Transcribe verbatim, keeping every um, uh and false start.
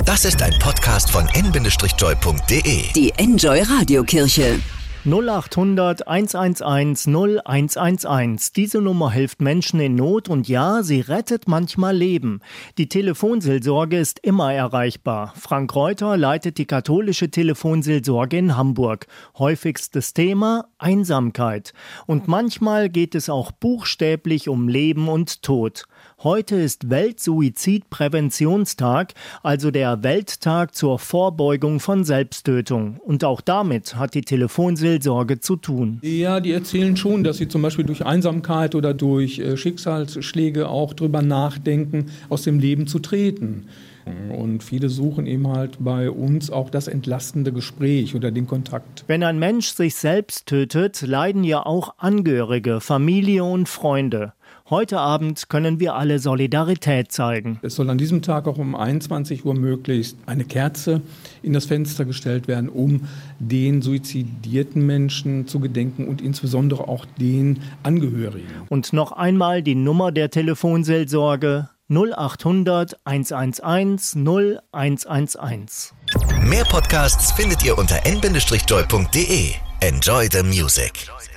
Das ist ein Podcast von en Bindestrich-joy punkt de. Die Enjoy Radiokirche. null achthundert einhundertelf null eins eins eins. Diese Nummer hilft Menschen in Not und ja, sie rettet manchmal Leben. Die Telefonseelsorge ist immer erreichbar. Frank Reuter leitet die katholische Telefonseelsorge in Hamburg. Häufigstes Thema Einsamkeit. Und manchmal geht es auch buchstäblich um Leben und Tod. Heute ist Weltsuizidpräventionstag, also der Welttag zur Vorbeugung von Selbsttötung. Und auch damit hat die Telefonseelsorge zu tun. Ja, die erzählen schon, dass sie zum Beispiel durch Einsamkeit oder durch äh, Schicksalsschläge auch drüber nachdenken, aus dem Leben zu treten. Und viele suchen eben halt bei uns auch das entlastende Gespräch oder den Kontakt. Wenn ein Mensch sich selbst tötet, leiden ja auch Angehörige, Familie und Freunde. Heute Abend können wir alle Solidarität zeigen. Es soll an diesem Tag auch um einundzwanzig Uhr möglichst eine Kerze in das Fenster gestellt werden, um den suizidierten Menschen zu gedenken und insbesondere auch den Angehörigen. Und noch einmal die Nummer der Telefonseelsorge null achthundert einhundertelf null eins eins eins. Mehr Podcasts findet ihr unter en Bindestrich-joy punkt de. Enjoy the music.